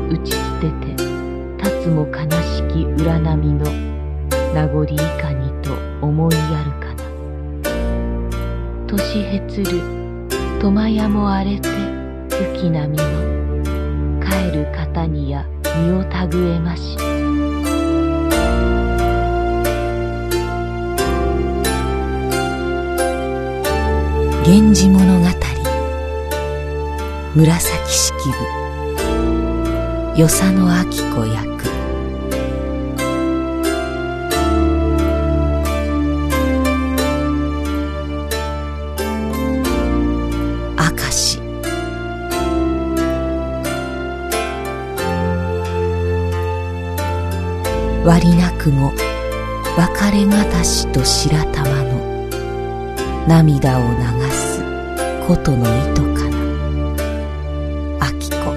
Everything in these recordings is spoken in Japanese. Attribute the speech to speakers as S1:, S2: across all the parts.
S1: 打ち捨てて立つも悲しき裏波の名残いかにと思いやるかな。年へつる苫屋も荒れて浮き波の帰る方にや身をたぐえまし。
S2: 源氏物語紫式部与謝野晶子役。明石。割なくも別れがたしと白玉の涙を流すことの糸かな。晶子。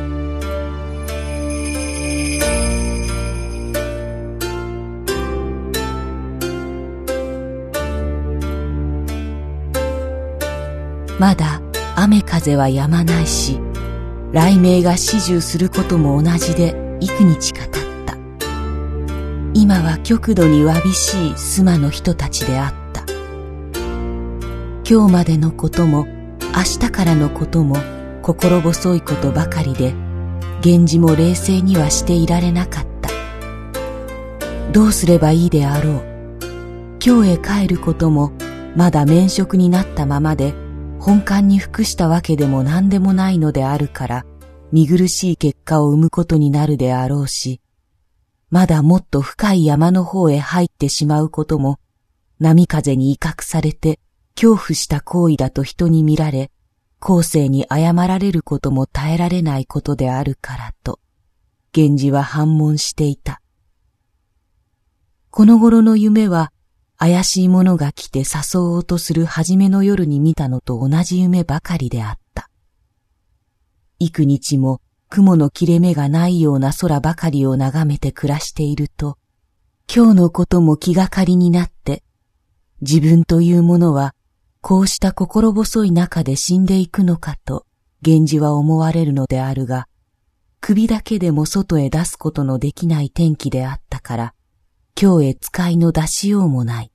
S2: まだ雨風は止まないし、雷鳴が始終することも同じで幾日か経った。今は極度にわびしい須磨の人たちであった。今日までのことも明日からのことも心細いことばかりで、源氏も冷静にはしていられなかった。どうすればいいであろう。京へ帰ることもまだ免職になったままで、本官に服したわけでも何でもないのであるから、見苦しい結果を生むことになるであろうし、まだもっと深い山の方へ入ってしまうことも、波風に威嚇されて恐怖した行為だと人に見られ、後世に謝られることも耐えられないことであるからと、源氏は反問していた。この頃の夢は、怪しいものが来て誘おうとする初めの夜に見たのと同じ夢ばかりであった。幾日も雲の切れ目がないような空ばかりを眺めて暮らしていると、今日のことも気がかりになって、自分というものはこうした心細い中で死んでいくのかと源氏は思われるのであるが、首だけでも外へ出すことのできない天気であったから、今日へ使いの出しようもない。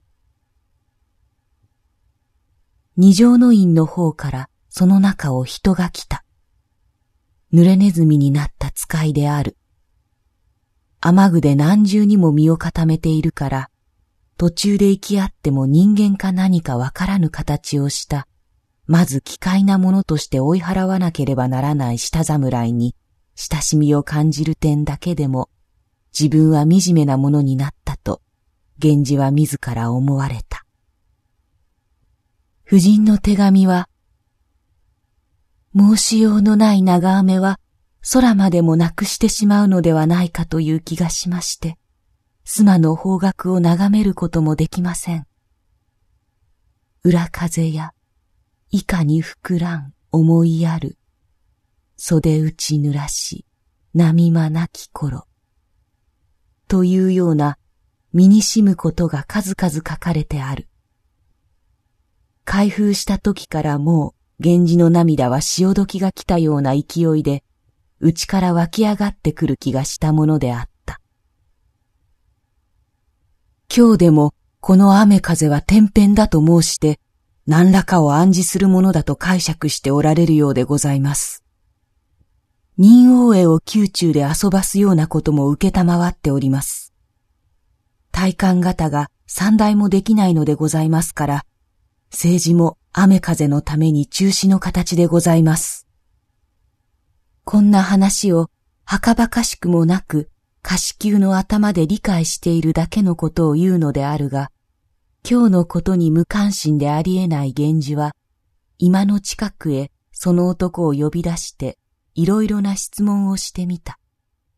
S2: 二条の院の方からその中を人が来た。濡れネズミになった使いである。雨具で何重にも身を固めているから、途中で行き合っても人間か何かわからぬ形をした、まず奇怪なものとして追い払わなければならない舌侍に親しみを感じる点だけでも、自分は惨めなものになったと、源氏は自ら思われた。夫人の手紙は、申しようのない長雨は空までもなくしてしまうのではないかという気がしまして、須磨の方角を眺めることもできません。裏風や、いかに膨らん思いやる、袖打ち濡らし、波間なき頃。というような身にしむことが数々書かれてある。開封した時からもう源氏の涙は潮時が来たような勢いで内から湧き上がってくる気がしたものであった。今日でもこの雨風は天変だと申して何らかを暗示するものだと解釈しておられるようでございます。任王絵を宮中で遊ばすようなことも受けたまわっております。大官方が三代もできないのでございますから、政治も雨風のために中止の形でございます。こんな話をはかばかしくもなく、下士級の頭で理解しているだけのことを言うのであるが、今日のことに無関心でありえない源氏は、今の近くへその男を呼び出して、いろいろな質問をしてみた。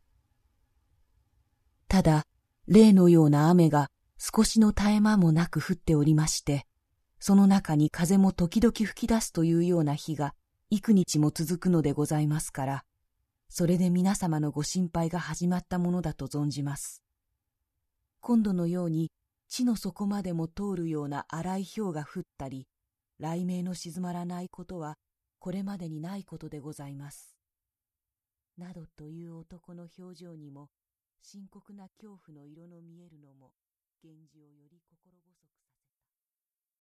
S2: ただ、例のような雨が少しの絶え間もなく降っておりまして、その中に風も時々吹き出すというような日が幾日も続くのでございますから、それで皆様のご心配が始まったものだと存じます。今度のように地の底までも通るような荒い雹が降ったり、雷鳴の静まらないことはこれまでにないことでございます。 などという男の表情にも深刻な恐怖の色の見えるのも源氏を